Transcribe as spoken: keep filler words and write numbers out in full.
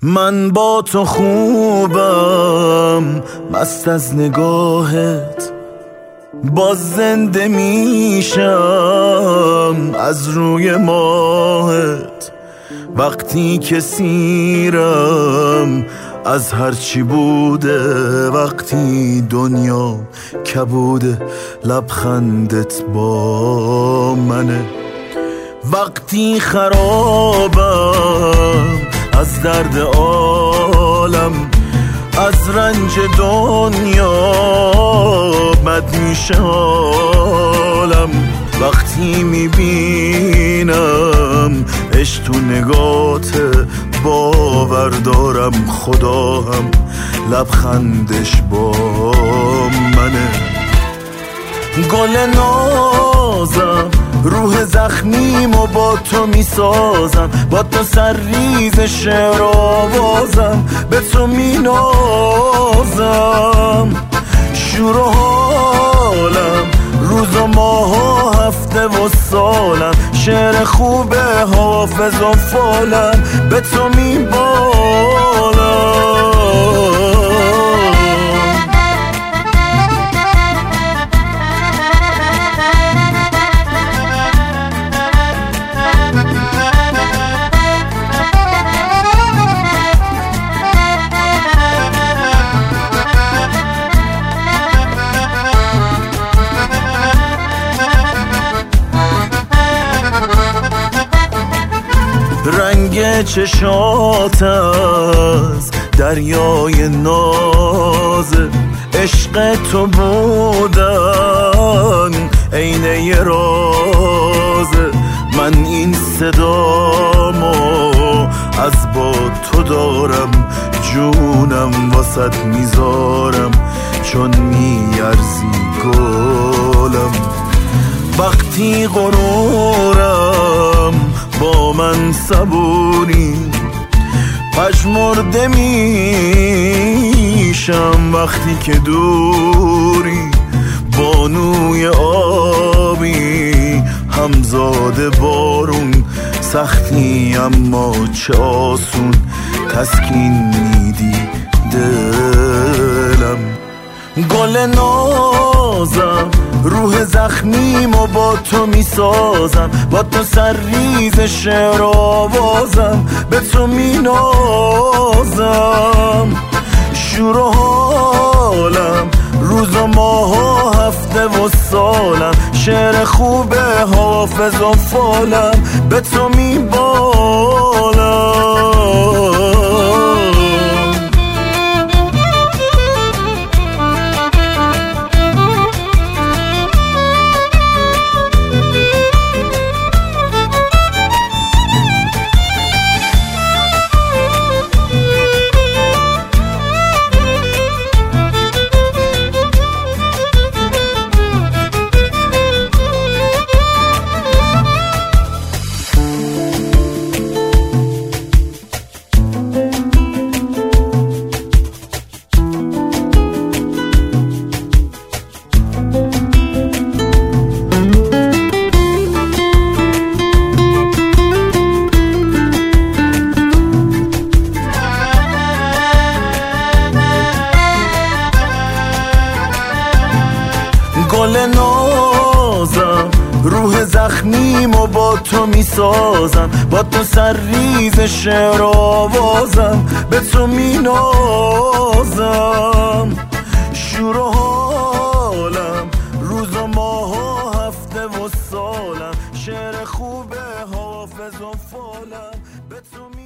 من با تو خوبم، مست از نگاهت، باز زنده میشم از روی ماهت. وقتی که سیرم از هرچی بوده، وقتی دنیا کبوده، لبخندت با منه. وقتی خرابم از درد عالم، از رنج دنیا بد میشه حالم. وقتی میبینم عشق تو نگات، باور دارم خدا هم لبخندش با منه. گل نازم روح زخمیمو با تو میسازم، با تو سرریز شعر آوازم، به تو مینازم. شور و حالم روز و ماه و هفته و سالم، شعر خوبه حافظ و فالم، به تو میبالم. رنگ چشات از دریای نازه، عشق تو بودن عینه رازه. من این صدامو از با تو دارم، جونم واسط میذارم چون میارزی گلم. وقتی غرورم با من صبوری، پژمرده میشم وقتی که دوری. بانوی آبی همزاد بارون، سختی اما چه آسون تسکین میدی دلم. گل نازم روح زخمیمو با تو میسازم، با تو سرریز شعر آوازم، به تو مینازم. شور و حالم روز و ماه و هفته و سالم، شعر خوبه حافظ و فالم، به تو میبالم. گل نازم روح زخمیمو با تو میسازم، با تو سرریز شعر آوازم، به تو مینازم. شور و حالم روز و ماه و هفته و سالم، شعر خوبه حافظ و فالم، به تو